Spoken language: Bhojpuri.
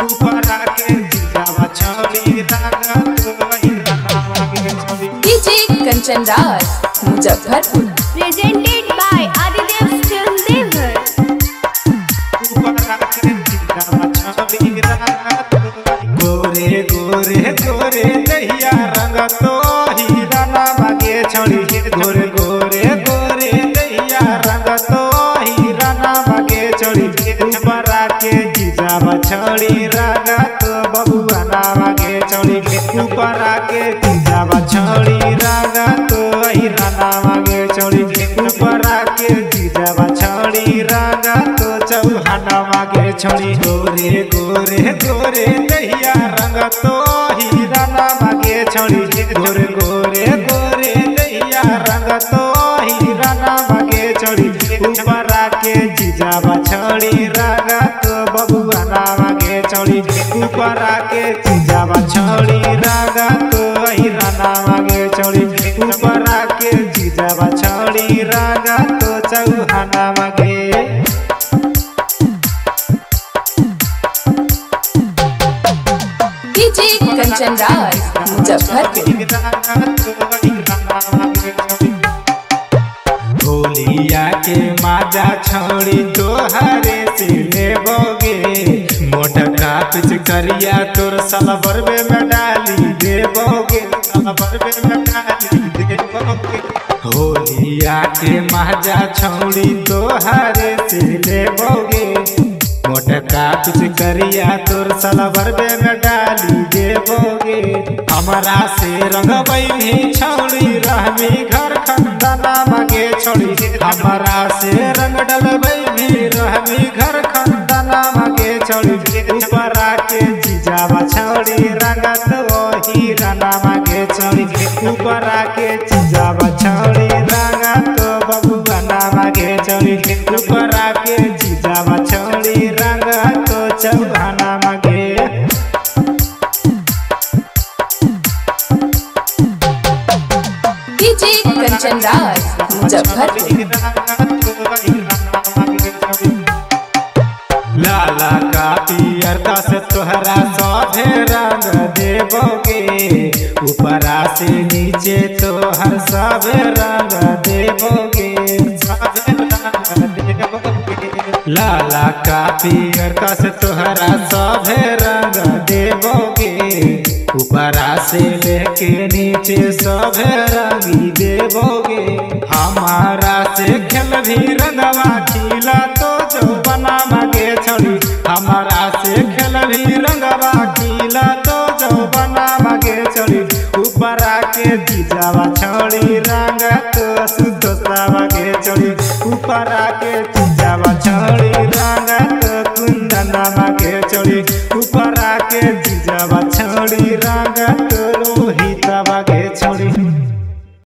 ऊपर आके जीजावा छौड़ी रंग तो वही रंगवा के छौड़ी। DJ Kanchan Raj Muzaffarpur. Presented by Adidev Film Devar. ऊपर आके जीजावा छौड़ी रंग तो वही। गोरे गोरे गोरे दहिया रंग तो ही रंगवा के छौड़ी। गोरे गोरे गोरे दहिया रंग तो ही रंगवा के छौड़ी। ऊपर आके जीजावा छौड़ी रंग तो बबुआ नावा के छौड़ी। ऊपर आके जीजावा छौड़ी रंग तो वही रंगवा के छौड़ी। ऊपर आके जीजावा छौड़ी रंग तो चौहानवा के छौड़ी। गोरे गोरे गोरे दहिया रंग तो ही रंगवा के छौड़ी। गोरे गोरे गोरे दहिया रंग तो ही रंगवा के छौड़ी। ऊपर आके जीजावा छौड़ी रंग तो बबुआ नावा के छौड़ी। ऊपर आके जीजावा छौड़ी रंग तो वही रंगवा के छौड़ी। ऊपर आके जीजावा छौड़ी रंग तो चौहानवा के। डीजे कंचन राज मुजफ्फरपुर। होलिया के माजा छौड़ी तोहरे से लेबोगे। मोटका पिचकरिया तोर सलबरबे में डाली देबोगे। सलबरबे में डाली देबोगे। होलिया के माजा छौड़ी तोहरे से लेबोगे। मोटका पिचकरिया तोर सलबरबे में डाली देबोगे। हमरा से रंगबई भी छौड़ी रहमी घर खंदना मांगे छोड़ी। हमरा से रंग डलबई भी रहमी घर खंदना मांगे छोड़ी। ऊपर आके जीजावा छौड़ी रंगत वही रंगा मांगे छोड़ी। ऊपर आके जीजावा छौड़ी रंगत बबुआ ना मांगे छोड़ी। ऊपर आके जीजावा छौड़ी रंगत चौहाना मांगे। डीजे कंचन राज मुजफ्फरपुर। लाला का पियर का से तोहरा सौधे रंग देबोगे। ऊपरा से नीचे तोहर सब रंग देबोगे। सब रंग देबोगे। लाला का पियर का से तोहरा सब रंग देबोगे। ऊपरा से लेके नीचे सब रंगी देबोगे। हमारा से खेल भी रंगवा खिला तो जो बना मांगे छोड़ी। हमारा से खेल भी रंगवा खिला तो जो बना मांगे छोड़ी। ऊपर आके जीजावा छौड़ी रंग तो सुधोसा मांगे छोड़ी। ऊपर आके जीजावा छौड़ी